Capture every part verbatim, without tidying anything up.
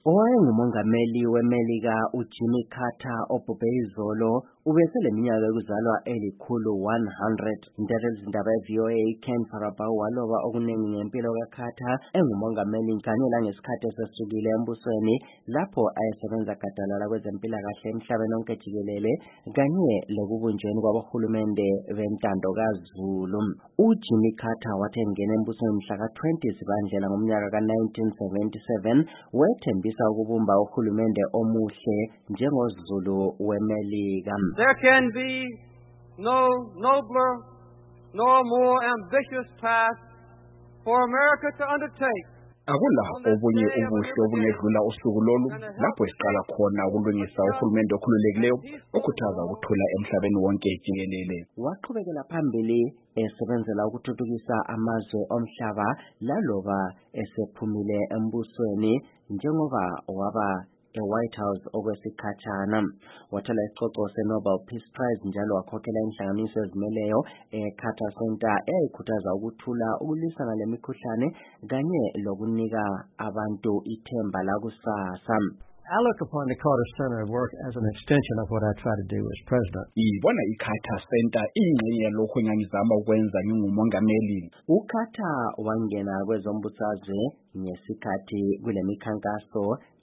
Owayengumongameli weMelika uJimmy Carter obhubhe izolo ubeseleminyaka yokuzalwa elikhulu one hundred. Intatheli zindaba ye-V O A Ken Farabau waloba okuningi ngempilo kaCarter engumongameli kanye langesikhathi esesukile embusweni lapho ayesebenza gadalala kwezempilakahle emhlabeni wonke jikelele kanye lekubunjweni kwabohulumende bentando kaZulu. uJimmy Carter wathi engena embusweni mhla ka twenty Zibandlela ngomnyaka ka nineteen seventy-seven wethembisa ukubumba uhulumende omuhle njengoZulu weMelika. There can be no nobler nor more ambitious task for America to undertake. Akula obunye ubuhle obungedlula usuku lolu lapho siqala khona ukulungisa uhulumende okhululekileyo okhuthaza ukuthula emhlabeni wonke jikelele. Waqhubekela phambili esebenzela ukuthuthukisa amazwe omhlaba laloba esephumile embusweni njengoba waba e-White House okwesikhatshana. Wathola isicoco se-Nobel Peace Prize njalo wakhokhela inhlanganiso ezimeleyo e-Carter Center eyayikhuthaza ukuthula, ukulwisana lemikhuhlane kanye lokunika abantu ithemba lakusasa. I look upon the Carter Center work as an extension of what I try to do as president. Ibona iCarter Center ingxenye yalokho engangizama ukwenza ngingumongameli. uCarter wangena kwezombusazwe ngesikhathi kule mikhankaso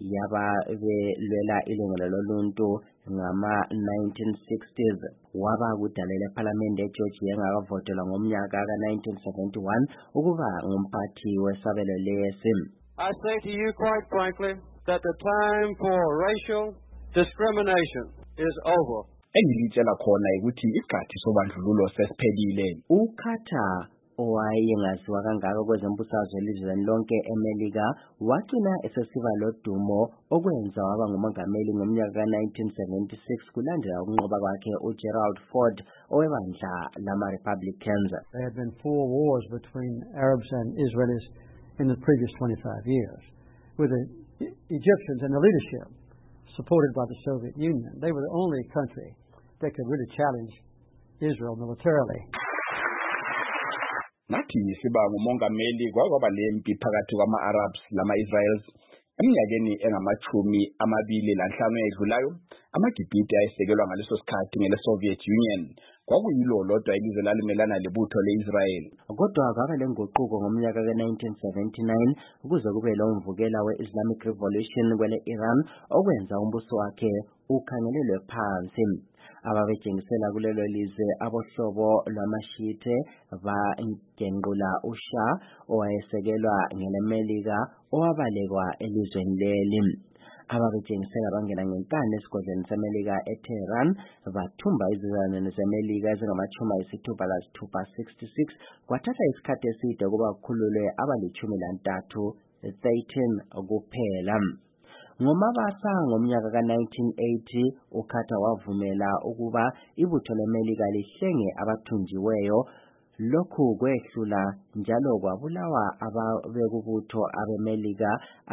yababelwela ilungelo loluntu ngama nineteen sixties. Waba kudalela ePhalamende eGeorgia engakavotelwa ngomnyaka ka nineteen seventy-one ukuba ngumphathi wesabelo lesi. I say to you quite frankly that the time for racial discrimination is over. Engilitshela khona ukuthi isikhathi sobandlululo sesiphelile. uCarter owayengaziwa kangaka kwezembusazwe elizweni lonke eMelika wagcina esesiba lodumo okwenza waba ngumongameli ngomnyaka ka nineteen seventy-six kulandela ukunqoba kwakhe uGerald Ford owebandla lama-Republicans. There had been four wars between Arabs and Israelis in the previous twenty-five years, with the Egyptians and the leadership supported by the Soviet Union. They were the only country that could really challenge Israel militarily. Nathi siba ngumongameli kwakwaba lempi phakathi kwama-Arabs lama-Israels eminyakeni engamachumi amabili lanhlanu edlulayo. AmaGibhithe ayesekelwa ngaleso sikhathi ngele-Soviet Union. Kwakuyilo lodwa ilizwe lalimelana lebutho le-Israel. Kodwa kwaba lenguquko ngomnyaka ka nineteen seventy-nine ukuze kube lo mvukela we-Islamic Revolution kwele Iran okwenza umbuso wakhe ukhangelelwe phansi. Ababetshengisela kulelo lizwe abohlobo lwamashite bangenqula uShah owayesekelwa ngeleMelika owabalekwa elizweni leli. Ababetshengisela bangena ngenkani esigodlweni seMelika eTehran bathumba izizalwane zeMelika ezingamachumi ayisithupha lasithupha sixty-six. Kwathatha isikhathi eside ukuba kukhululwe abalichumi lantathu thirteen kuphela. NgoMabasa ngomnyaka ka nineteen eighty uCarter wavumela ukuba ibutho leMelika lihlenge abathunjiweyo. Lokhu kwehlula njalo kwabulawa ababekubutho abeMelika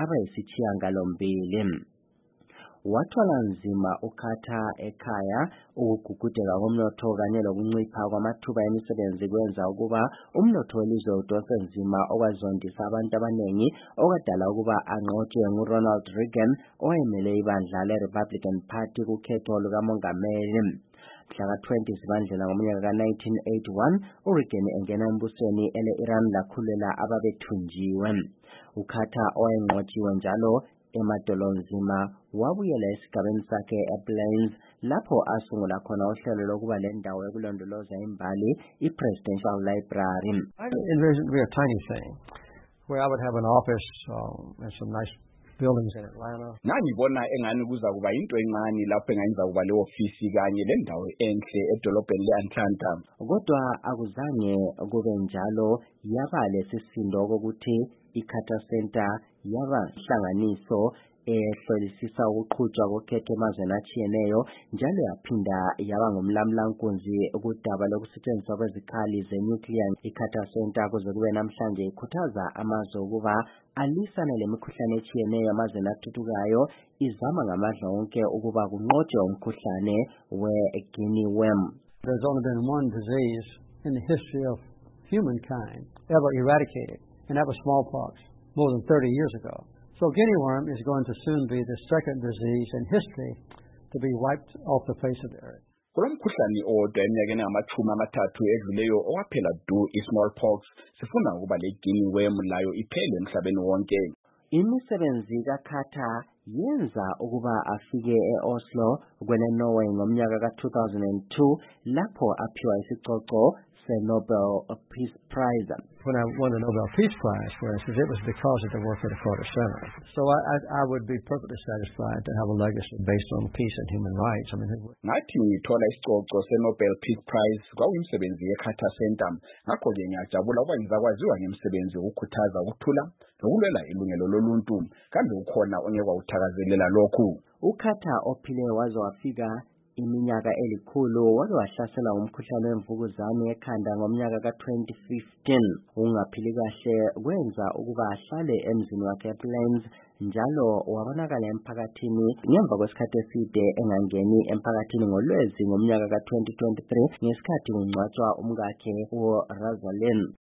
abayisithiyagalombili. Wathwala nzima uCarter ekhaya ukugugudeka komnotho kanye lokuncipha kwamathuba emisebenzi kwenza ukuba umnotho welizwe udonse nzima okwazondisa abantu abanengi okwadala ukuba anqotshwe nguRonald Reagan owayemele ibandla le-Republican Party kukhetho lukamongameli. Mhla ka twenty Zibandlela ngomnyaka ka nineteen eighty-one uReagan engena embusweni ele-Iran lakhulela ababethunjiwe. uCarter owayenqotshiwe njalo emadolonzima wabuyela esigabeni sakhe ePlains lapho asungula khona uhlelo lokuba lendawo yokulondoloza imbali iPresidential Library. I envisioned it to be a tiny thing where I would have an office uh, and some nice buildings in Atlanta. Nangibona engani kuza kuba into encane lapho engayenza kuba le office kanye lendawo enhle edolobheni le-Atlanta. Kodwa akuzange kube njalo. Yaba lesisindo kokuthi iCarter Center yaba hlanganiso ehlolisisa ukuqhutshwa kokhetho emazweni atshiyeneyo njalo yaphinda yaba ngumlamlankunzi ukudaba lokusetshenziswa kwezikhali zenuclear. iCarter Center kuze kube namhlanje ikhuthaza amazwe ukuba alisane lemikhuhlane etshiyeneyo amazweni athuthukayo, izama ngamandla wonke ukuba kunqotshwe umkhuhlane we-guinea worm. There's only been one disease in the history of humankind ever eradicated, and that was smallpox more than thirty years ago. So guinea worm is going to soon be the second disease in history to be wiped off the face of the earth. Kulomkhuhlane owodwa eminyakeni engamachumi amathathu edluleyo owaphela du i-smallpox sifuna ukuba le guinea worm layo iphele emhlabeni wonke. Imisebenzi kaKarter yenza ukuba afike e-Oslo kwele-Norway ngomnyaka ka-two thousand two lapho aphiwa isicoco se-Nobel Peace Prize. When I won the Nobel Peace Prize, for instance, it was because of the work of the Carter Center. So I, I, I would be perfectly satisfied to have a legacy based on peace and human rights. I mean, it would. Ngathi ngithola isicoco se-Nobel Peace Prize kwakuyimsebenzi ye-Carter Center. Ngakho-ke ngiyajabula ukuba ngizakwaziwa ngemsebenzi wokukhuthaza ukuthula nokulwela ilungelo loluntu. Kambe ukhona ongeke wawuthakazelela lokhu. UKarter ophile waze wafika iminyaka elikhulu wake wahlasela umkhuhlane wemvukuzane ekhanda ngomnyaka ka-twenty fifteen. Ungaphili kahle kwenza ukuba ahlale emzini wakhe ePlains njalo wabonakala emphakathini ngemva kwesikhathi eside engangeni emphakathini ngoLwezi ngomnyaka ka-twenty twenty-three ngesikhathi kungcwatshwa umkakhe uRosalind.